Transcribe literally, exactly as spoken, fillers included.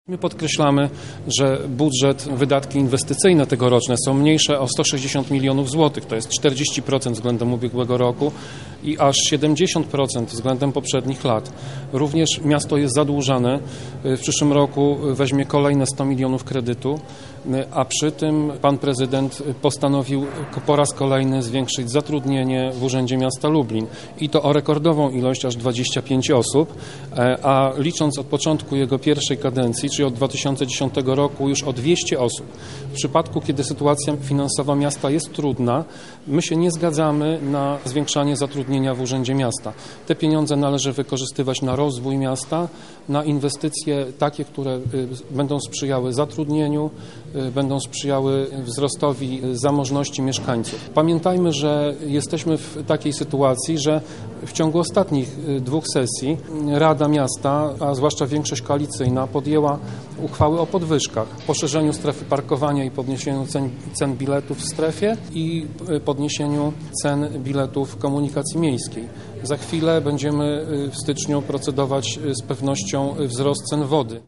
My podkreślamy, że budżet, wydatki inwestycyjne tegoroczne są mniejsze o sto sześćdziesiąt milionów złotych, to jest czterdzieści procent względem ubiegłego roku i aż siedemdziesiąt procent względem poprzednich lat. Również miasto jest zadłużane, w przyszłym roku weźmie kolejne sto milionów kredytu, a przy tym pan prezydent postanowił po raz kolejny zwiększyć zatrudnienie w Urzędzie Miasta Lublin i to o rekordową ilość, aż dwadzieścia pięć osób, a licząc od początku jego pierwszej kadencji, czyli od dwa tysiące dziesiątego roku, już o dwieście osób. W przypadku, kiedy sytuacja finansowa miasta jest trudna, my się nie zgadzamy na zwiększanie zatrudnienia w Urzędzie Miasta. Te pieniądze należy wykorzystywać na rozwój miasta, na inwestycje takie, które będą sprzyjały zatrudnieniu, będą sprzyjały wzrostowi zamożności mieszkańców. Pamiętajmy, że jesteśmy w takiej sytuacji, że w ciągu ostatnich dwóch sesji Rada Miasta, a zwłaszcza większość koalicyjna, podjęła uchwały o podwyżkach, poszerzeniu strefy parkowania i podniesieniu cen, cen biletów w strefie i podniesieniu cen biletów komunikacji miejskiej. Za chwilę będziemy w styczniu procedować z pewnością wzrost cen wody.